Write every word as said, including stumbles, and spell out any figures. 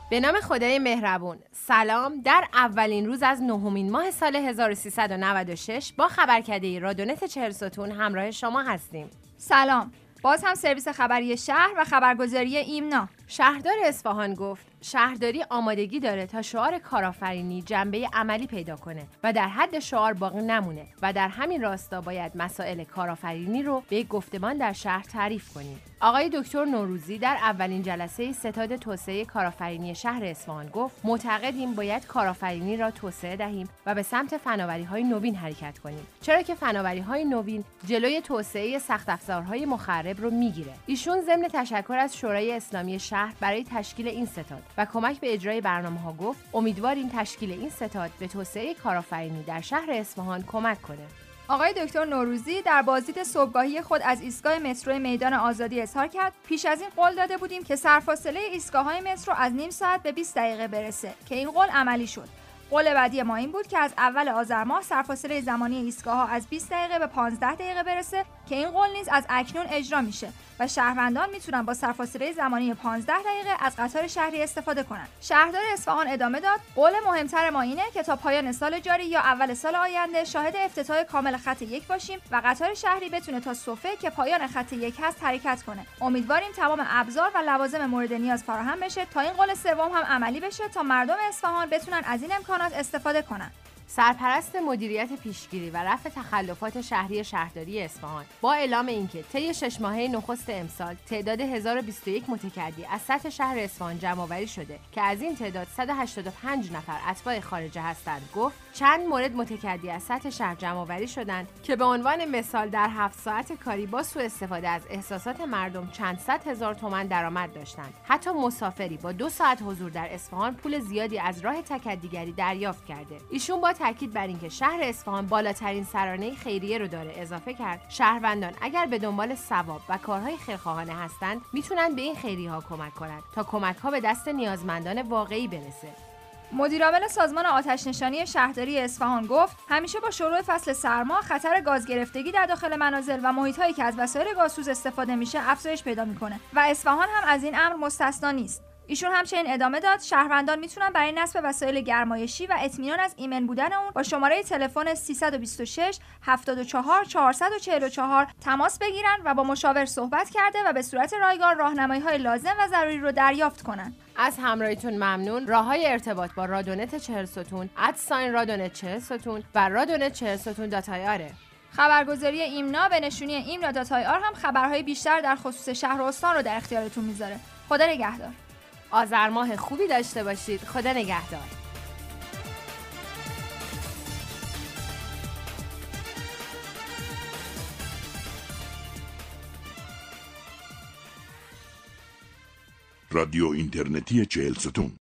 به نام خدای مهربون. سلام. در اولین روز از نهمین ماه سال هزار و سیصد و نود و شش با خبرکده رادیونت چهل ستون همراه شما هستیم. سلام. باز هم سرویس خبری شهر و خبرگزاری ایمنا. شهردار اصفهان گفت شهرداری آمادگی داره تا شعار کارآفرینی جنبه عملی پیدا کنه و در حد شعار باقی نمونه و در همین راستا باید مسائل کارآفرینی رو به گفتمان در شهر تعریف کنیم. آقای دکتر نوروزی در اولین جلسه ستاد توسعه کارآفرینی شهر اصفهان گفت معتقدیم باید کارآفرینی را توسعه دهیم و به سمت فناوری‌های نوین حرکت کنیم، چرا که فناوری‌های نوین جلوی توسعه سخت افزارهای مخرب رو میگیره. ایشون ضمن تشکر از شورای اسلامی شهر برای تشکیل این ستاد و کمک به اجرای برنامه‌ها گفت امیدواریم تشکیل این ستاد به توسعه کارآفرینی در شهر اصفهان کمک کنه. آقای دکتر نوروزی در بازدید صبحگاهی خود از ایستگاه مترو میدان آزادی اظهار کرد پیش از این قول داده بودیم که سرفاصله ایستگاه‌های مترو از نیم ساعت به بیست دقیقه برسه که این قول عملی شد. قول بعدی ما این بود که از اول آذر ماه سرفاصله زمانی ایستگاه‌ها از بیست دقیقه به پانزده دقیقه برسه که این قول نیز از اکنون اجرا میشه و شهروندان میتونن با سرفاصله زمانی پانزده دقیقه از قطار شهری استفاده کنن. شهردار اصفهان ادامه داد قول مهمتر ما اینه که تا پایان سال جاری یا اول سال آینده شاهد افتتاح کامل خط یک باشیم و قطار شهری بتونه تا صفحه که پایان خط یک هست حرکت کنه. امیدواریم تمام ابزار و لوازم مورد نیاز فراهم بشه تا این قول سوم هم عملی بشه تا مردم اصفهان بتونن از این امکانات استفاده کنن. سرپرست مدیریت پیشگیری و رفع تخلفات شهری شهرداری اصفهان با اعلام اینکه طی شش ماهه نخست امسال تعداد هزار و بیست و یک متکدی از سطح شهر اصفهان جمع‌آوری شده که از این تعداد صد و هشتاد و پنج نفر اتباع خارجه هستند، گفت چند مورد متکدی از سطح شهر جمع‌آوری شدند که به عنوان مثال در هفت ساعت کاری با سوء استفاده از احساسات مردم چند صد هزار تومان درآمد داشتند. حتی مسافری با دو ساعت حضور در اصفهان پول زیادی از راه تکدیگری دریافت کرده. ایشون با تاکید بر اینکه شهر اصفهان بالاترین سرانه خیریه رو داره اضافه کرد شهروندان اگر به دنبال ثواب و کارهای خیرخواهانه هستند میتونن به این خیریه ها کمک کنند تا کمک ها به دست نیازمندان واقعی برسه. مدیرعامل سازمان آتش نشانی شهرداری اصفهان گفت همیشه با شروع فصل سرما خطر گاز گرفتگی در داخل منازل و محیط‌هایی که از وسایل گازسوز استفاده میشه افزایش پیدا میکنه و اصفهان هم از این امر مستثنا نیست. ایشون همچنین ادامه داد شهروندان میتونن برای نصب وسایل گرمایشی و اطمینان از ایمن بودن اون با شماره تلفن سیصد و بیست و شش هفتاد و چهار چهارصد و چهل و چهار تماس بگیرن و با مشاور صحبت کرده و به صورت رایگان راهنمایی‌های لازم و ضروری رو دریافت کنن. از همراهیتون ممنون. راههای ارتباط با رادیونت چهل ستون ادساین رادیونت چهل ستون و رادیونت چهل ستون دات آی آر. خبرگزاری ایمنا به نشونی ایمنا دات آی آر هم خبرهای بیشتر در خصوص شهر و استان رو در اختیارتون میذاره. خدا نگهدار. آذر ماه خوبی داشته باشید. خدا نگهدار. رادیو اینترنتی چهل ستون